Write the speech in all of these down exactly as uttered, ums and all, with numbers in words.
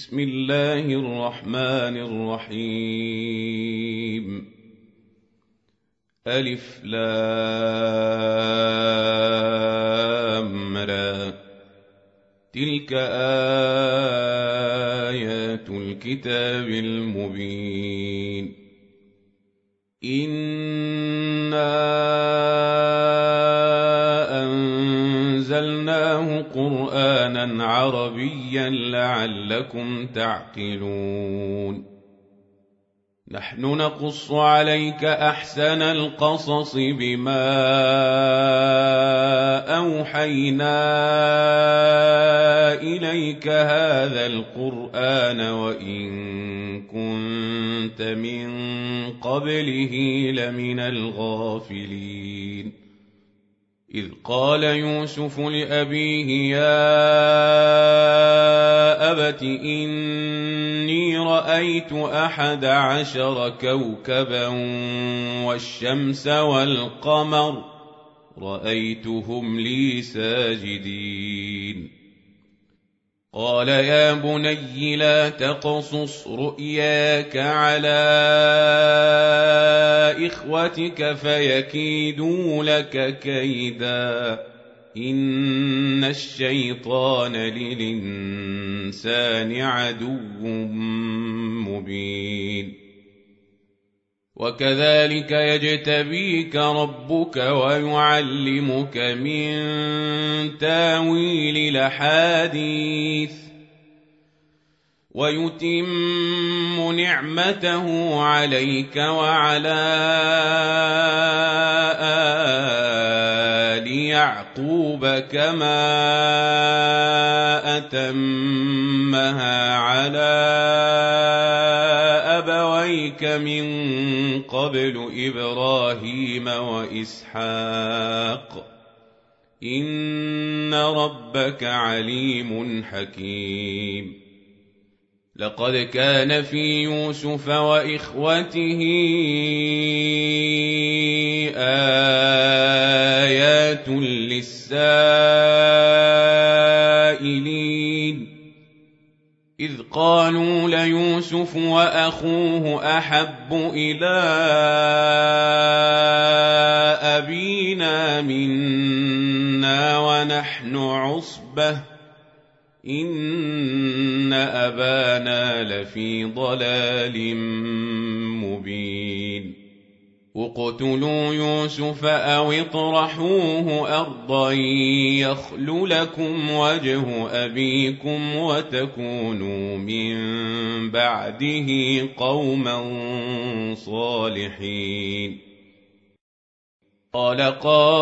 بسم الله الرحمن الرحيم. ألف لام را، تلك آيات الكتاب المبين. إنا أنزلناه قرآنا عربيا لعلكم تعقلون. نحن نقص عليك أحسن القصص بما أوحينا إليك هذا القرآن وإن كنت من قبله لمن الغافلين. إذ قال يوسف لأبيه يا أبت إني رأيت أحد عشر كوكبا والشمس والقمر رأيتهم لي ساجدين. قال يا بني لا تقصص رؤياك على إخوتك فيكيدوا لك كيدا، إن الشيطان للإنسان عدو مبين. وكذلك يجتبيك ربك ويعلمك من تاويل الأحاديث ويتم نعمته عليك وعلى آل يعقوب كما أتمها على أبويك من قبل إبراهيم وإسحاق إن ربك عليم حكيم. لقد كان في يوسف وإخوته آيات للسائلين إذ قالوا ليوسف وأخوه أحب إلى أبينا منا ونحن عصبة إن أبانا لفي ضلال مبين. اقتلوا يوسف أو اطرحوه أرضا يخل لكم وجه أبيكم وتكونوا من بعده قوما صالحين. قال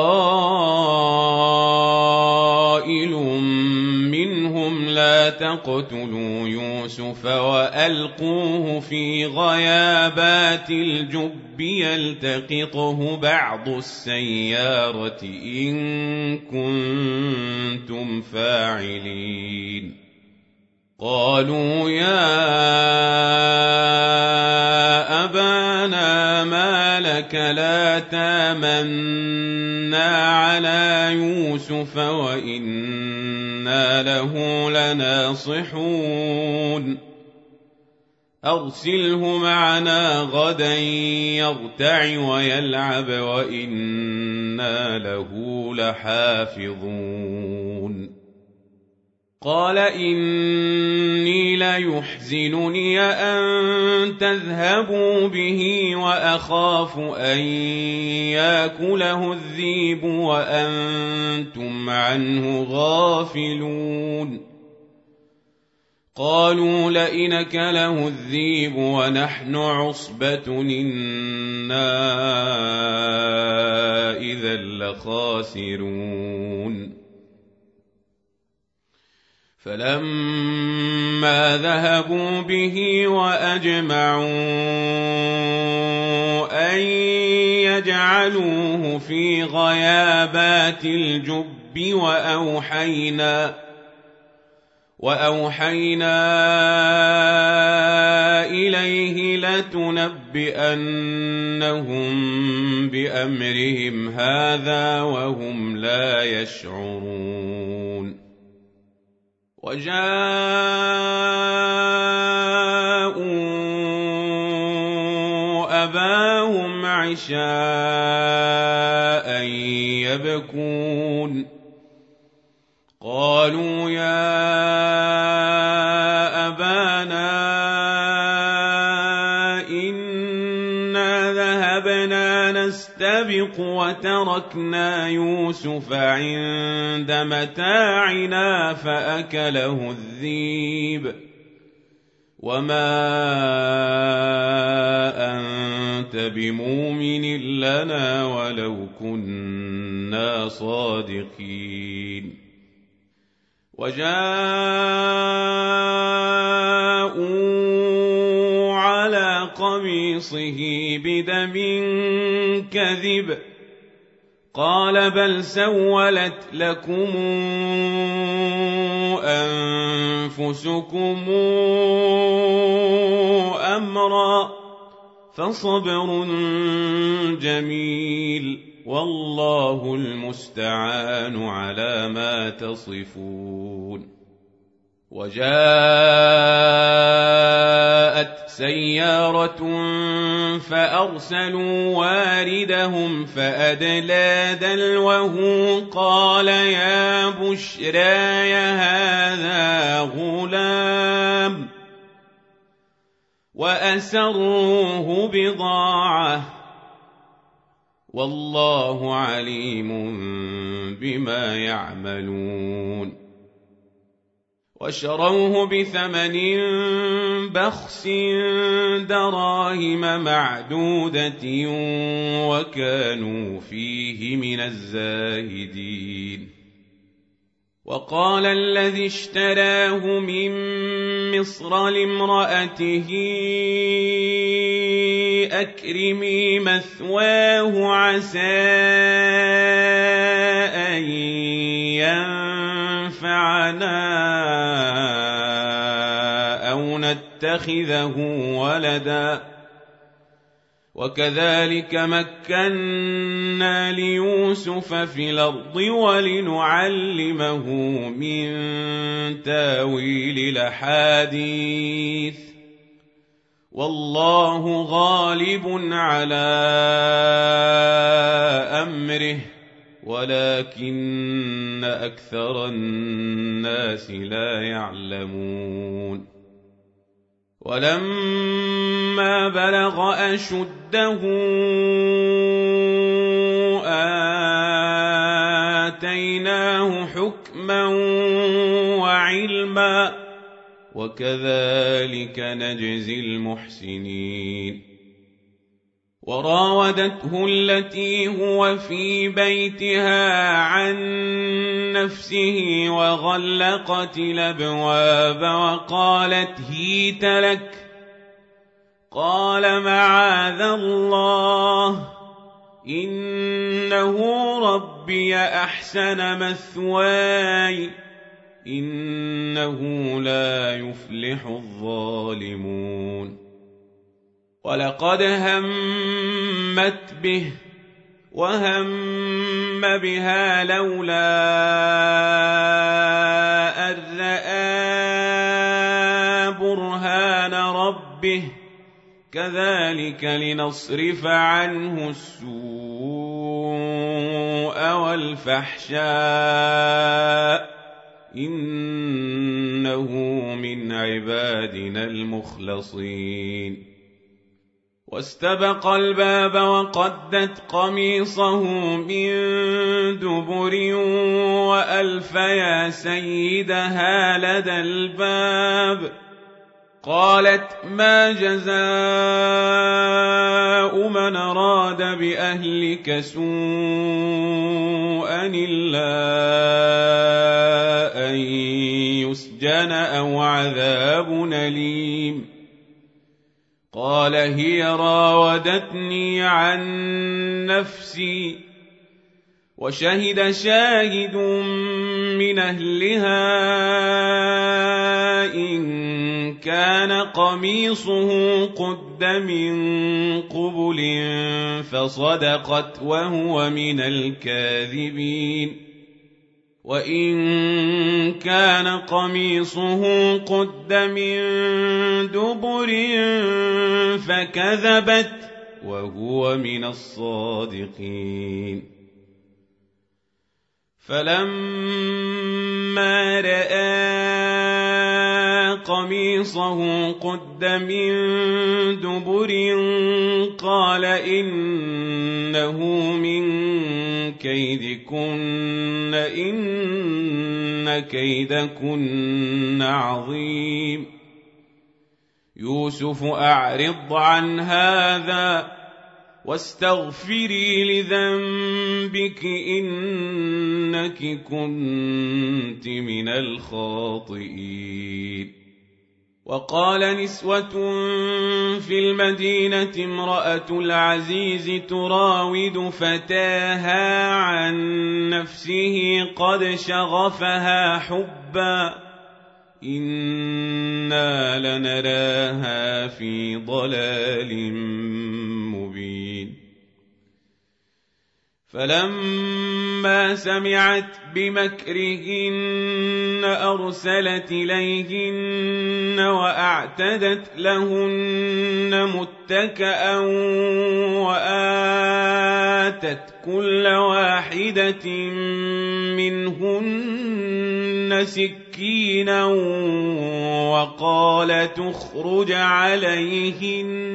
قائل منهم لا تقتلوا يوسف وألقوه في غيابات الجب يلتقطه بعض السيارة إن كنتم فاعلين. قالوا يا أبانا ما لك لا تامنا على يوسف وإنا له لناصحون أرسله معنا غدا يرتع ويلعب وإنا له لحافظون. قال إني ليحزنني أن تذهبوا به وأخاف أن يأكله الذئب وأنتم عنه غافلون. قالوا لئن أكله الذئب ونحن عصبة إنا إذا لخاسرون. فلما ذهبوا به وأجمعوا أن يجعلوه في غيابات الجب وأوحينا وأوحينا إليه لتنبئنهم بأمرهم هذا وهم لا يشعرون. وجاء أباهم عشاء يبكون قالوا يا أبانا إنا ذهبنا نستبق وتركنا يوسف عند متاعنا فأكله الذئب وما أنت بمؤمن لنا ولو كنا صادقين وجاءوا على قميصه بدم كذب قال بل سولت لكم أنفسكم أمرا فصبر جميل والله المستعان على ما تصفون وجاءت سيارة فأرسلوا واردهم فأدلى دلوه قال يا بشراي هذا غلام وأسروه بضاعة والله عليم بما يعملون وشروه بثمن بخس دراهم معدودة وكانوا فيه من الزاهدين وقال الذي اشتراه من مصر لامرأته أكرمي مثواه عسى أن ينفعنا أو نتخذه ولدا وكذلك مكنا ليوسف في الأرض ولنعلمه من تاويل الأحاديث والله غالب على أمره ولكن أكثر الناس لا يعلمون ولما بلغ أشده آتيناه حكما وعلما وكذلك نجزي المحسنين وراودته التي هو في بيتها عن نفسه وغلقت الأبواب وقالت هيت لك قال معاذ الله إنه ربي أحسن مثواي إنه لا يفلح الظالمون ولقد همت به وهم بها لولا أن رأى برهان ربه كذلك لنصرف عنه السوء والفحشاء إنه من عبادنا المخلصين واستبق الباب وقدت قميصه من دبر وألف يا سيدها لدى الباب قالت ما جزاء من أراد بأهلك سوءا إلا أن يسجن أو عذاب أليم قال هي راودتني عن نفسي وشهد شاهد من أهلها إن كان قميصه قد من قبل فصدقت وهو من الكاذبين وإن كان قميصه قد من دبر فكذبت وهو من الصادقين فلما رأى قميصه قد من دبر قال إنه من كيدكن إن كيدكن عظيم يوسف أعرض عن هذا واستغفري لذنبك إنك كنت من الخاطئين وقال نسوة في المدينة امرأة العزيز تراود فتاها عن نفسه قد شغفها حبا إنا لنراها في ضلال مبين فلما سمعت بمكرهن أرسلت إليهن وأعتدت لهن متكأ وآتت كل واحدة منهن سكينا وقال تخرج عليهن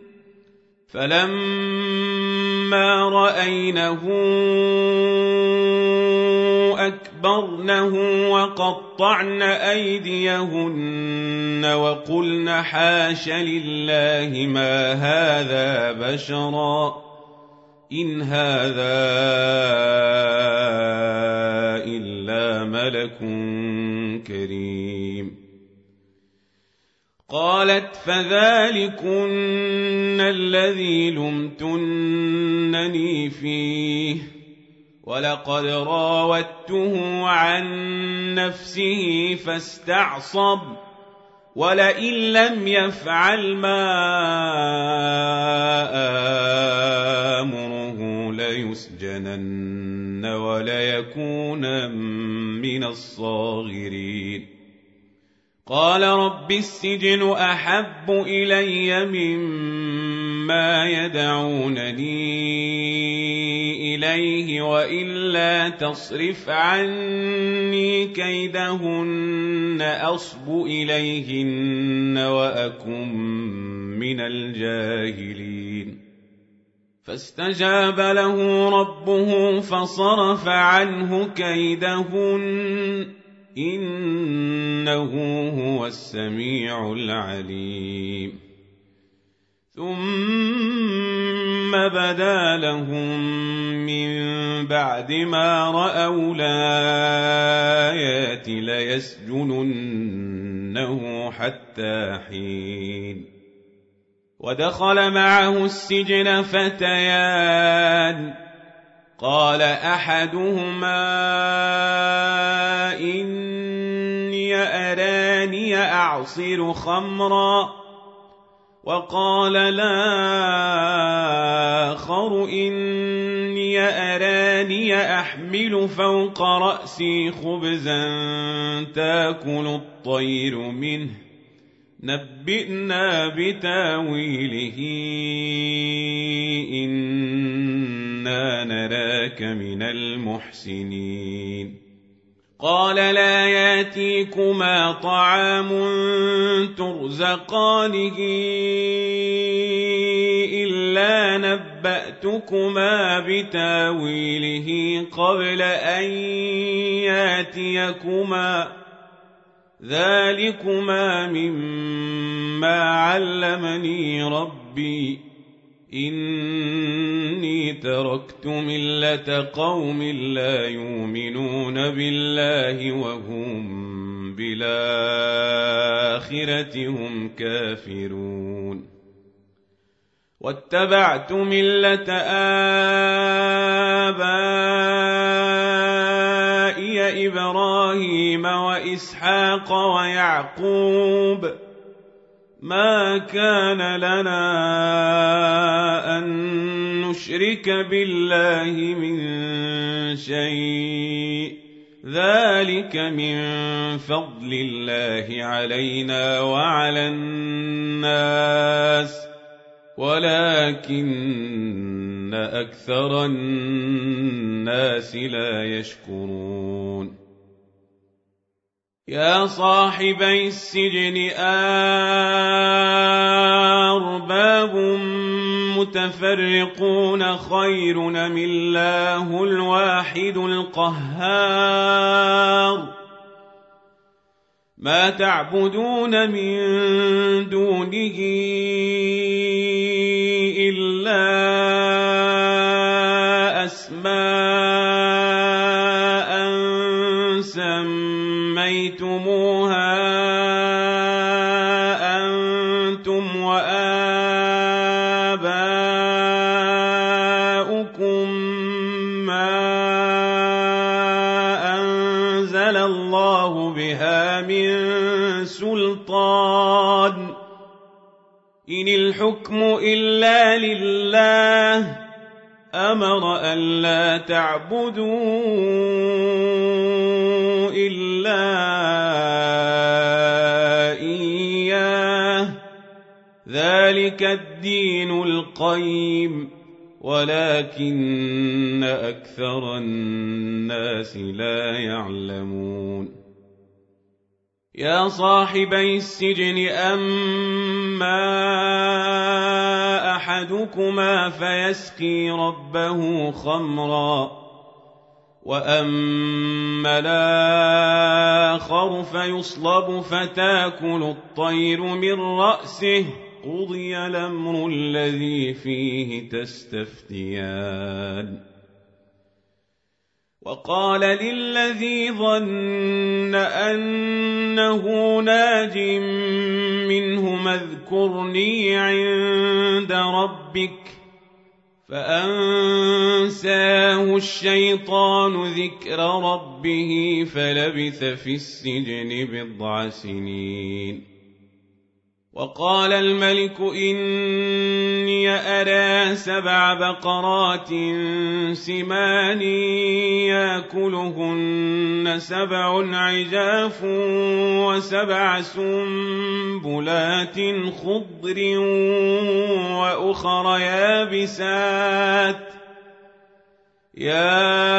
فلما رأينه أكبرنه وقطعن أيديهن وقلن حاش لله ما هذا بشرا إن هذا إلا ملك كريم قالت فذلكن الذي لمتنني فيه ولقد راودته عن نفسه فاستعصم ولئن لم يفعل ما آمره ليسجنن وليكون من الصاغرين قال رب السجن أحب إلي مما يدعونني إليه وإلا تصرف عني كيدهن أصب إليهن وأكن من الجاهلين فاستجاب له ربه فصرف عنه كيدهن إنه هو السميع العليم ثم بدا لهم من بعد ما رأوا الآيات ليسجننه حتى حين ودخل معه السجن فتيان قال أحدهما إني أراني أعصر خمرا وقال الآخر إني أراني أحمل فوق رأسي خبزا تأكل الطير منه نبئنا بتاويله إنا نراك من المحسنين قال لا ياتيكما طعام ترزقانه إلا نبأتكما بتاويله قبل أن ياتيكما ذلكما مما علمني ربي إني تركت ملة قوم لا يؤمنون بالله وهم بالآخرة هم كافرون واتبعت ملة آبائي إبراهيم وإسحاق ويعقوب ما كان لنا أن نشرك بالله من شيء ذلك من فضل الله علينا وعلى الناس ولكن أكثر الناس لا يشكرون يا صاحبي السجن أرباب متفرقون خير أم الله الواحد القهار ما تعبدون من دونه إلا أسماء سميتموها أنتم وآباؤكم ما أنزل الله بها من سلطان إن الحكم إلا لله أمر ألا تعبدوا إلا إياه ذلك الدين القيم ولكن أكثر الناس لا يعلمون يا صاحبي السجن أما أحدكما فيسقي ربه خمرا وأما الآخر فيصلب فتاكل الطير من رأسه قضي الأمر الذي فيه تستفتيان وقال للذي ظن أنه ناج منهما اذكرني عند ربك فأنساه الشيطان ذكر ربه فلبث في السجن بضع سنين وقال الملك إني أرى سبع بقرات سمان يأكلهن سبع عجاف وسبع سنبلات خضر وأخر يابسات يا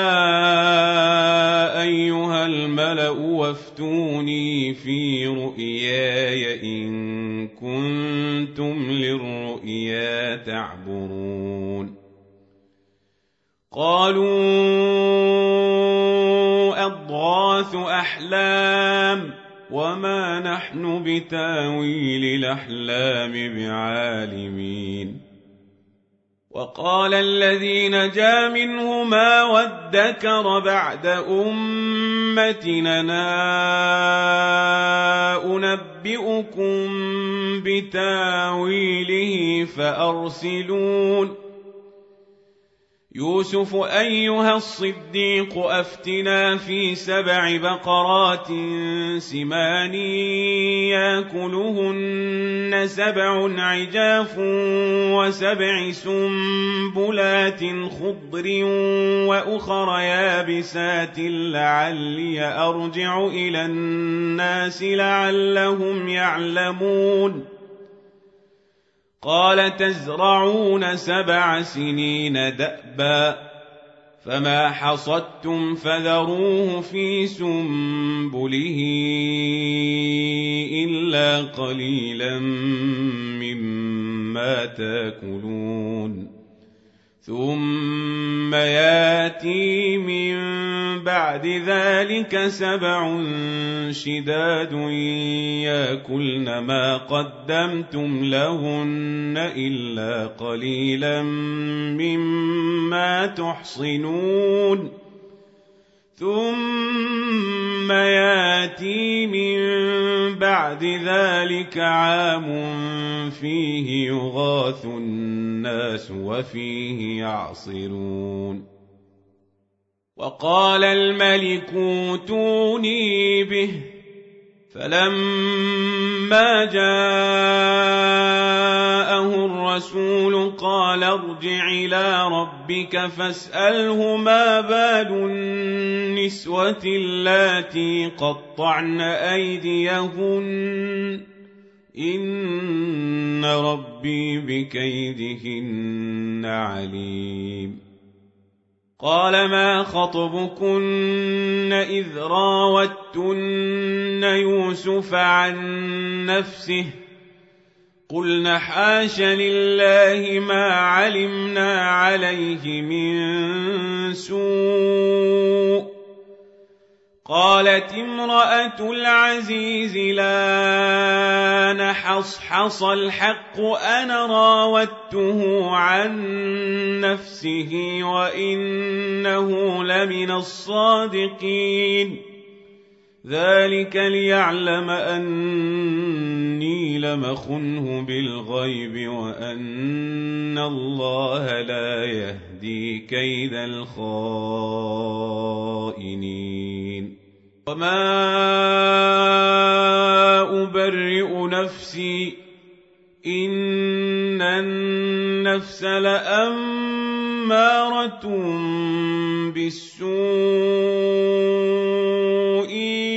أيها الملأ وافتوني في رؤياي إن كنتم للرؤيا تعبرون قالوا أضغاث أحلام وما نحن بتاويل الأحلام بعالمين وقال الذي نجا منهما وادكر بعد أمتنا أنبئكم بتاويله فأرسلون يوسف أيها الصديق أفتنا في سبع بقرات سمان يأكلهن سبع عجاف وسبع سنبلات خضر وأخر يابسات لعلي أرجع إلى الناس لعلهم يعلمون قال تزرعون سبع سنين دأبا فما حصدتم فذروه في سنبله إلا قليلا مما تأكلون ثم ياتي من بعد ذلك سبع شداد يأكلن ما قدمتم لهن إلا قليلا مما تحصنون ثم ياتي من بعد ذلك عام فيه يغاث الناس وفيه يعصرون وقال الملك اوتوني به فلما جاءه الرسول قال ارجع إلى ربك فاسأله ما بال النسوة اللاتي قطعن أيديهن إن ربي بكيدهن عليم قال ما خطبكن إذ راوتن يوسف عن نفسه قلن حاش لله ما علمنا عليه من سوء قالت امرأة العزيز لا نحصحص الحق أنا راودته عن نفسه وإنه لمن الصادقين ذلك ليعلم أني لم أخنه بالغيب وأن الله لا يهدي كيد الخائنين وما أبرئ نفسي إن النفس لأمارة بالسوء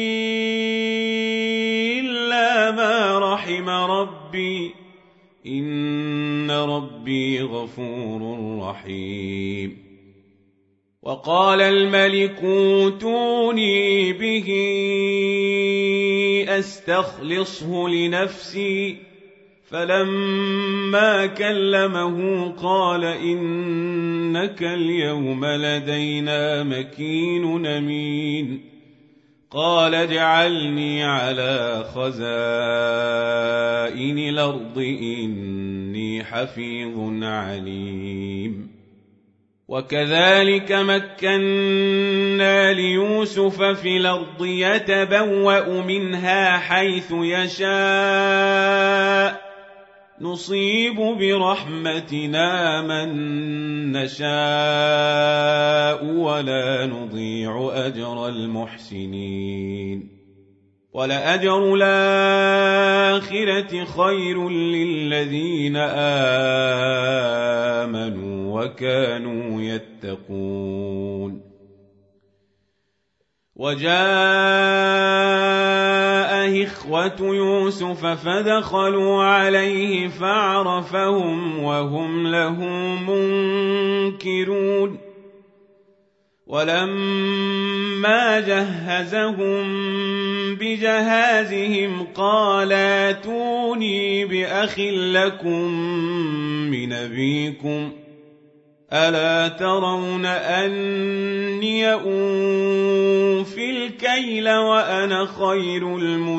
إلا ما رحم ربي إن ربي غفور رحيم وقال الملك اوتوني به أستخلصه لنفسي فلما كلمه قال إنك اليوم لدينا مكين أمين قال اجعلني على خزائن الأرض إني حفيظ عليم وكذلك مكنا ليوسف في الأرض يتبوأ منها حيث يشاء نصيب برحمتنا من نشاء ولا نضيع أجر المحسنين ولأجر الآخرة خير للذين آمنوا وكانوا يتقون وجاء إخوة يوسف فدخلوا عليه فعرفهم وهم له منكرون ولما جهزهم بجهازهم قال ائتوني بأخ لكم من أبيكم ألا ترون أني أوفي الكيل وأنا خير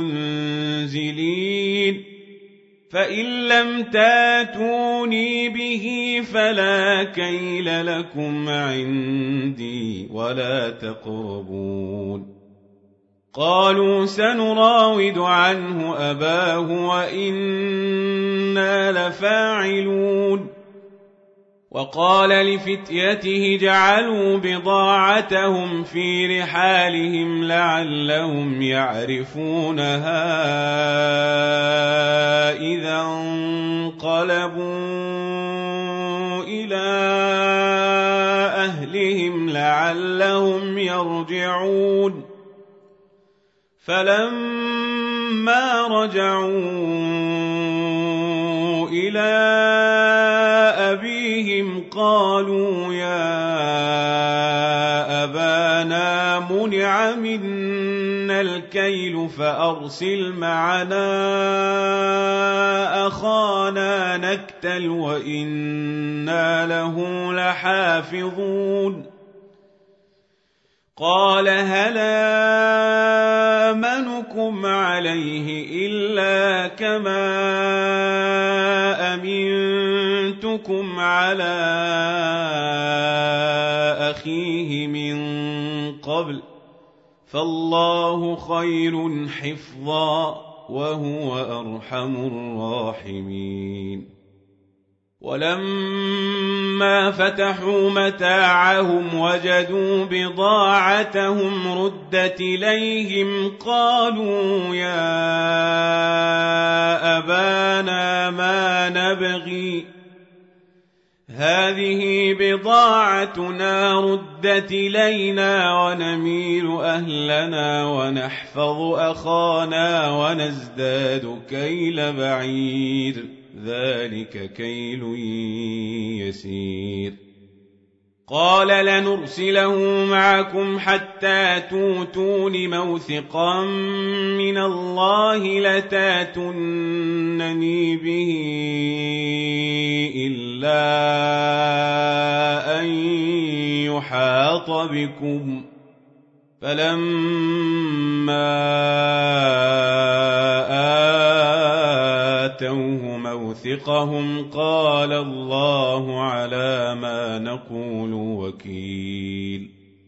المنزلين فإن لم تاتوني به فلا كيل لكم عندي ولا تقربون قالوا سنراود عنه أباه وإنا لفاعلون وقال لفتيته جعلوا بضاعتهم في رحالهم لعلهم يعرفونها إذا انقلبوا إلى أهلهم لعلهم يرجعون فلما رجعوا إلى أبيهم قالوا يا أبانا منع منا الكيل فأرسل معنا أخانا نكتل وإنا له لحافظون قال هل آمنكم عليه إلا كما أمنتكم على أخيه من قبل فالله خير حفظا وهو أرحم الراحمين ولما فتحوا متاعهم وجدوا بضاعتهم ردت إليهم قالوا يا أبانا ما نبغي هذه بضاعتنا ردت إلينا ونميل أهلنا ونحفظ أخانا ونزداد كيل بعير ذلك كيل يسير قال لنرسله معكم حتى توتون موثقا من الله لتاتونني به إلا أن يحاط بكم فلما آتوه موثقهم قال الله على ما نقول وكيل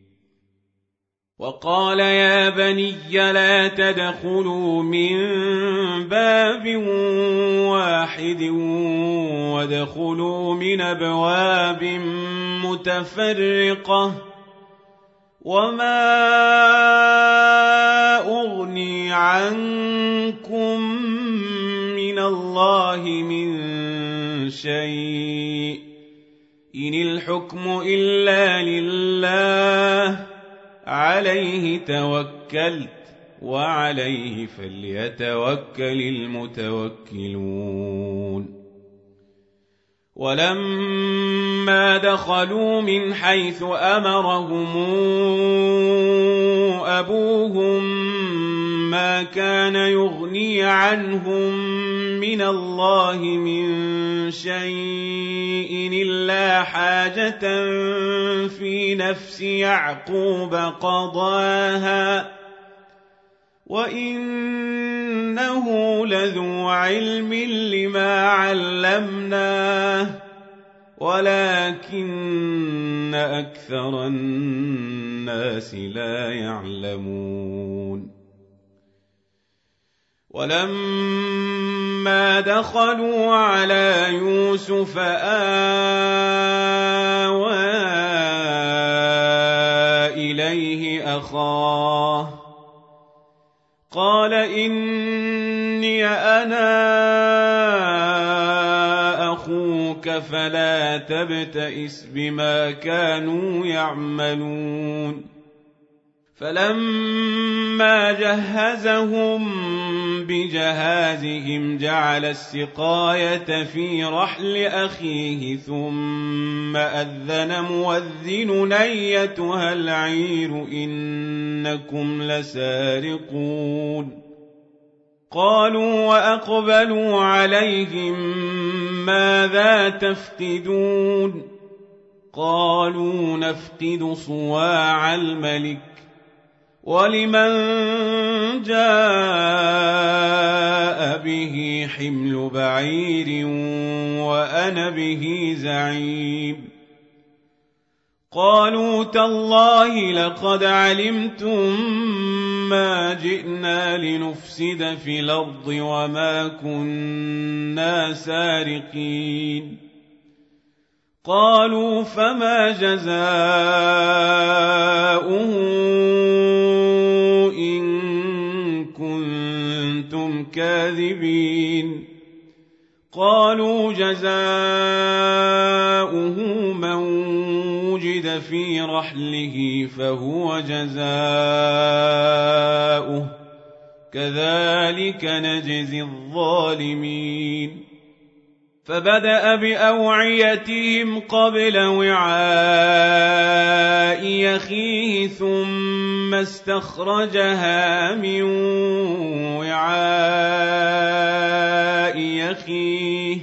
وقال يا بني لا تدخلوا من باب واحد وادخلوا من أبواب متفرقة وما أغني عنكم من الله من شيء إن الحكم إلا لله عليه توكلت وعليه فليتوكل المتوكلون ولما دخلوا من حيث أمرهم أبوهم ما كان يغني عنهم من الله من شيء إلا حاجة في نفس يعقوب قضاها وإنه لذو علم لما علمناه ولكن أكثر الناس لا يعلمون ولما دخلوا على يوسف آوى إليه أخاه قال إني أنا أخوك فلا تبتئس بما كانوا يعملون فلما جهزهم بجهازهم جعل السقاية في رحل أخيه ثم أذن مؤذن أيتها العير إنكم لسارقون قالوا وأقبلوا عليهم ماذا تفقدون قالوا نفقد صواع الملك ولمن جاء به حمل بعير وأنا به زعيم قالوا تالله لقد علمتم ما جئنا لنفسد في الأرض وما كنا سارقين قالوا فما جزاؤه إن كنتم كاذبين قالوا جزاؤه من وجد في رحله فهو جزاؤه كذلك نجزي الظالمين فبدأ بأوعيتهم قبل وعاء أخيه ثم استخرجها من وعاء أخيه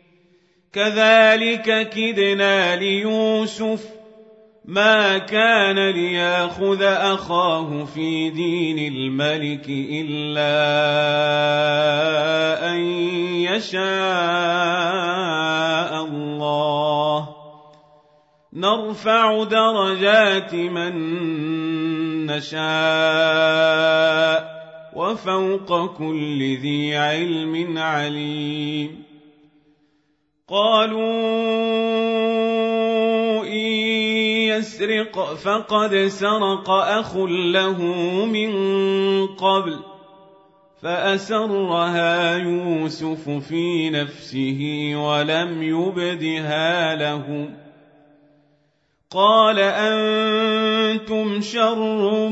كذلك كدنا ليوسف ما كان ليأخذ أخاه في دين الملك إلا أن يشاء الله نرفع درجات من نشاء وفوق كل ذي علم عليم قالوا إن يسرق فقد سرق أخ له من قبل فأسرها يوسف في نفسه ولم يبدها لهم قال أنتم شر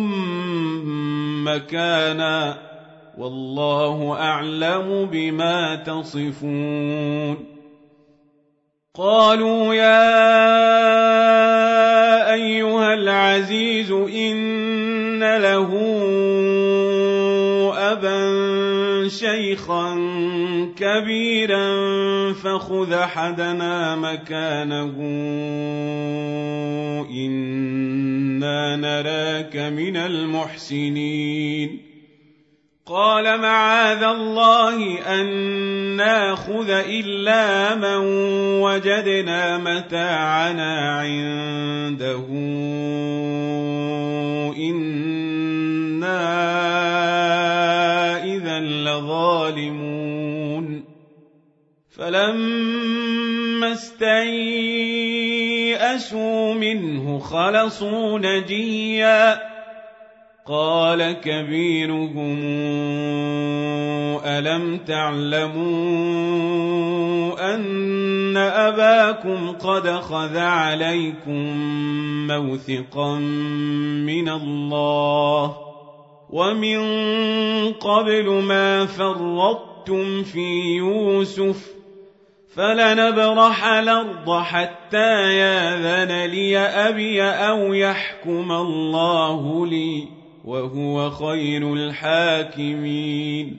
مكانا والله أعلم بما تصفون قالوا يا أيها العزيز إن له أبا شيخا كبيرا فخذ أحدنا مكانه إنا نراك من المحسنين قال معاذ الله أن ناخذ إلا من وجدنا متاعنا عنده إنا إذا لظالمون فلما استيئسوا منه خلصوا نجيا قال كبيرهم ألم تعلموا أن أباكم قد خذ عليكم موثقا من الله ومن قبل ما فرطتم في يوسف فلنبرح الأرض حتى ياذن لي أبي أو يحكم الله لي وهو خير الحاكمين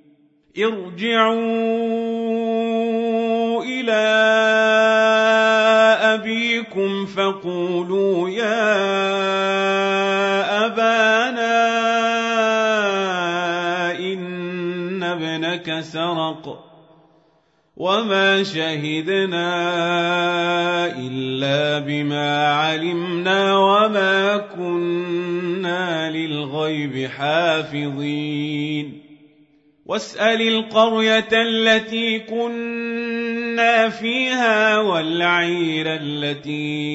ارجعوا إلى أبيكم فقولوا يا أبانا إن ابنك سرق وما شهدنا إلا بما علمنا وما كنا للغيب حافظين واسأل القرية التي كنا فيها والعير التي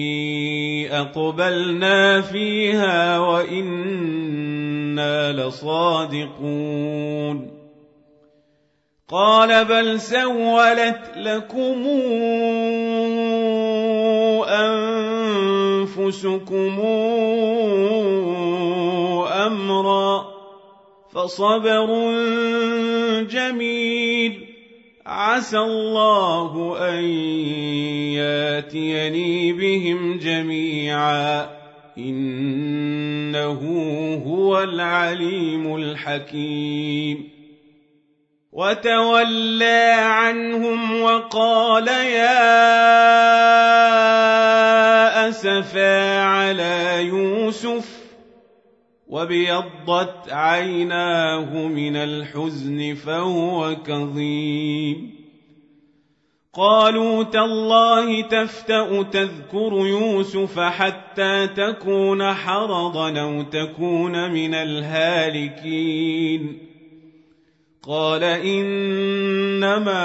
أقبلنا فيها وإنا لصادقون قال بل سولت لكم أنفسكم أمرا فصبر جميل عسى الله أن ياتيني بهم جميعا إنه هو العليم الحكيم وتولى عنهم وقال يا أسفا على يوسف وابيضت عيناه من الحزن فهو كظيم قالوا تالله تفتأ تذكر يوسف حتى تكون حرضا أو تكون من الهالكين قال إنما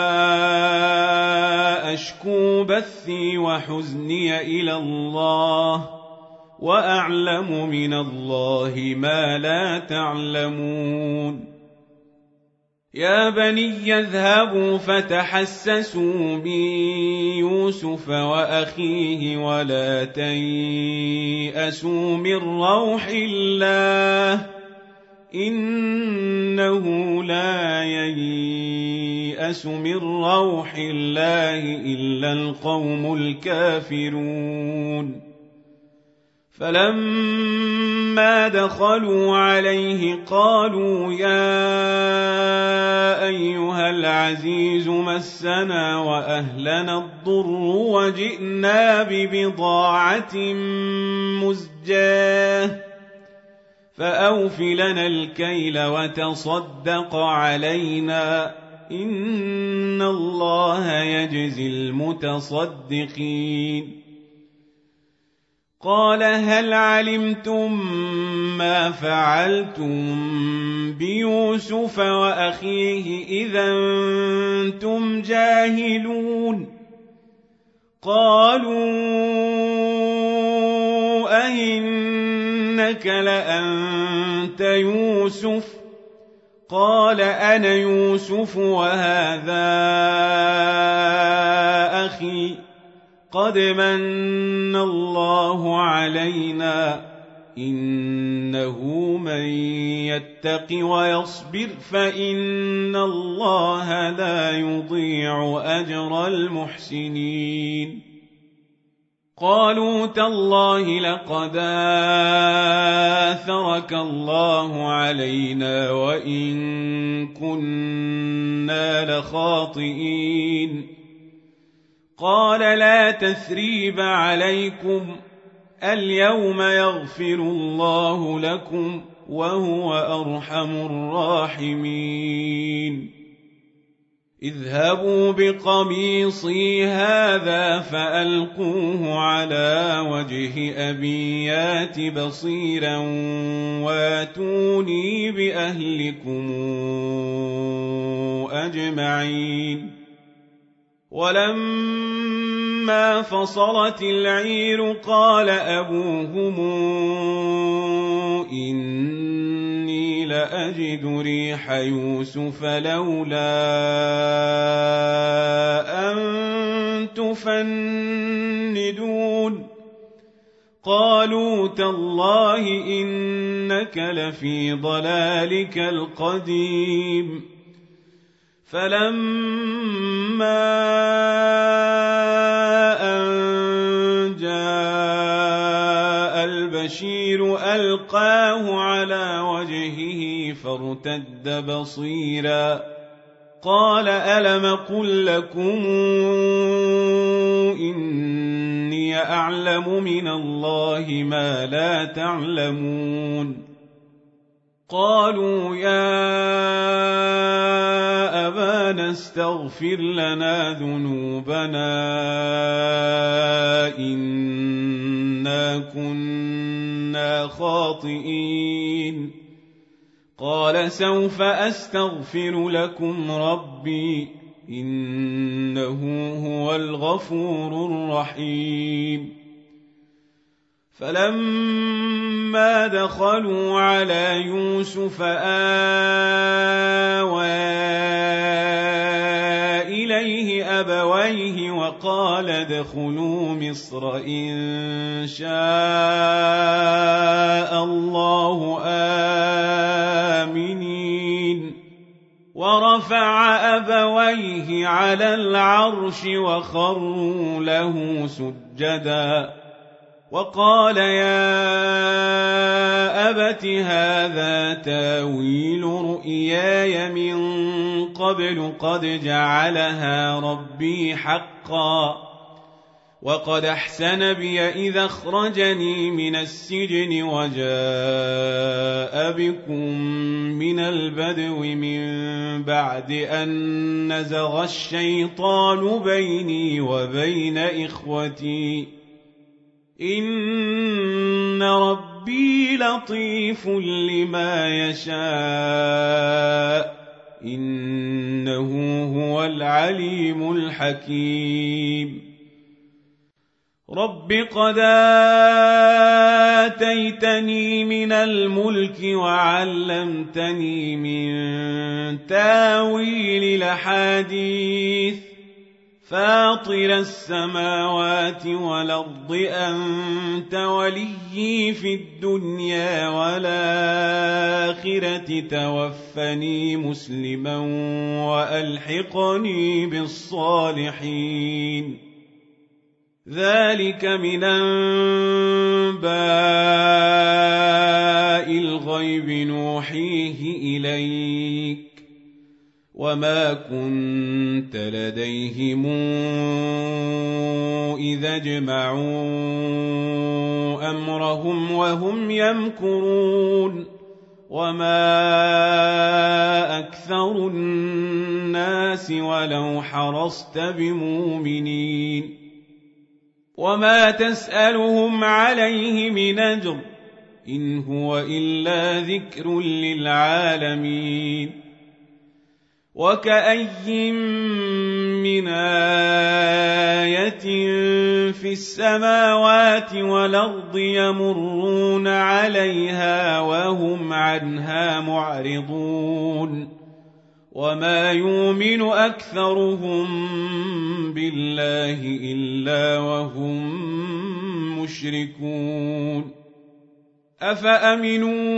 أشكو بثي وحزني إلى الله وأعلم من الله ما لا تعلمون يا بني اذهبوا فتحسسوا من يوسف وأخيه ولا تيأسوا من روح الله إنه لا ييأس من روح الله إلا القوم الكافرون فلما دخلوا عليه قالوا يا أيها العزيز مسنا وأهلنا الضر وجئنا ببضاعة مزجاة فأوف لنا الكيل وتصدق علينا إن الله يجزي المتصدقين قال هل علمتم ما فعلتم بيوسف وأخيه إذا أنتم جاهلون قالوا أئنك لأنت يوسف قال أنا يوسف وهذا أخي قد من الله علينا إنه من يتق ويصبر فإن الله لا يضيع أجر المحسنين قالوا تالله لقد آثرك الله علينا وإن كنا لخاطئين قال لا تثريب عليكم اليوم يغفر الله لكم وهو أرحم الراحمين اذهبوا بقميصي هذا فألقوه على وجه أبي يات بصيرا واتوني بأهلكم أجمعين ولما فصلت العير قال أبوهم إني لأجد ريح يوسف لولا أن تفندون قالوا تالله إنك لفي ضلالك القديم فلما أن جاء البشير ألقاه على وجهه فارتد بصيرا قال ألم قل لكم إني أعلم من الله ما لا تعلمون قالوا يا أبانا استغفر لنا ذنوبنا إنا كنا خاطئين قال سوف أستغفر لكم ربي إنه هو الغفور الرحيم فلما دخلوا على يوسف آوى إليه أبويه وقال ادخلوا مصر إن شاء الله آمنين ورفع أبويه على العرش وخروا له سجدا وقال يا أبت هذا تاويل رؤياي من قبل قد جعلها ربي حقا وقد أحسن بي إذا أخرجني من السجن وجاء بكم من البدو من بعد أن نزغ الشيطان بيني وبين إخوتي إن ربي لطيف لما يشاء إنه هو العليم الحكيم رب قد آتيتني من الملك وعلمتني من تاويل الأحاديث فاطر السماوات والأرض أنت وليي في الدنيا والآخرة توفني مسلما وألحقني بالصالحين ذلك من أنباء الغيب نوحيه إليك وما كنت لديهم إذا اجمعوا أمرهم وهم يمكرون وما أكثر الناس ولو حرصت بمؤمنين وما تسألهم عليه من أجر إن هو إلا ذكر للعالمين وكأي من آية في السماوات والأرض يمرون عليها وهم عنها معرضون وما يؤمن أكثرهم بالله إلا وهم مشركون أفأمنوا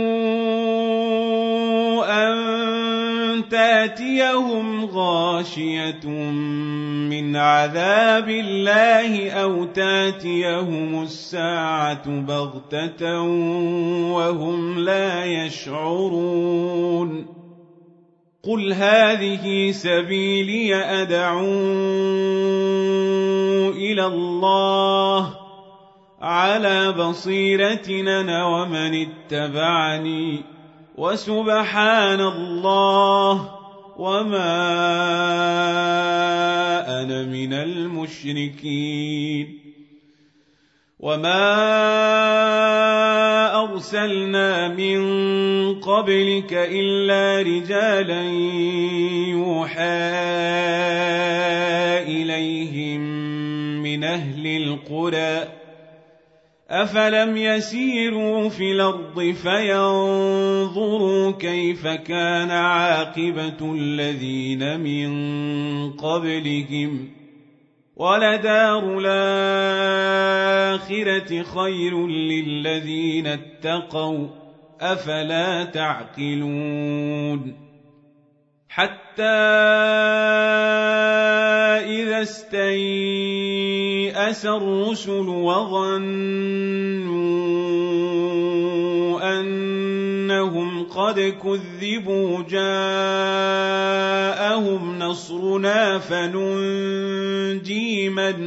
أن تأتيهم غاشية من عذاب الله أو تأتيهم الساعة بغتة وهم لا يشعرون قل هذه سبيلي أدعو إلى الله على بصيرة أنا ومن اتبعني وسبحان الله وما أنا من المشركين وما أرسلنا من قبلك إلا رجالا يوحى إليهم من أهل القرى أفلم يسيروا في الأرض فينظروا كيف كان عاقبة الذين من قبلهم ولدار الآخرة خير للذين اتقوا أفلا تعقلون حتى إذا استيأس الرسل وظنوا أنهم قد كذبوا جاءهم نصرنا فننجي من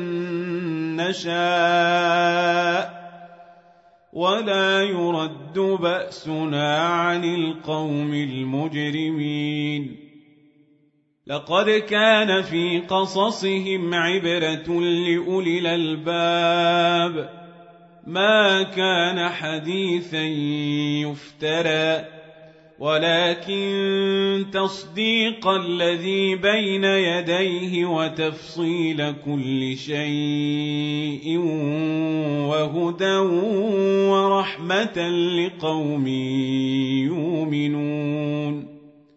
نشاء ولا يرد بأسنا عن القوم المجرمين لقد كان في قصصهم عبرة لأولي الألباب ما كان حديثا يفترى ولكن تصديق الذي بين يديه وتفصيل كل شيء وهدى ورحمة لقوم يؤمنون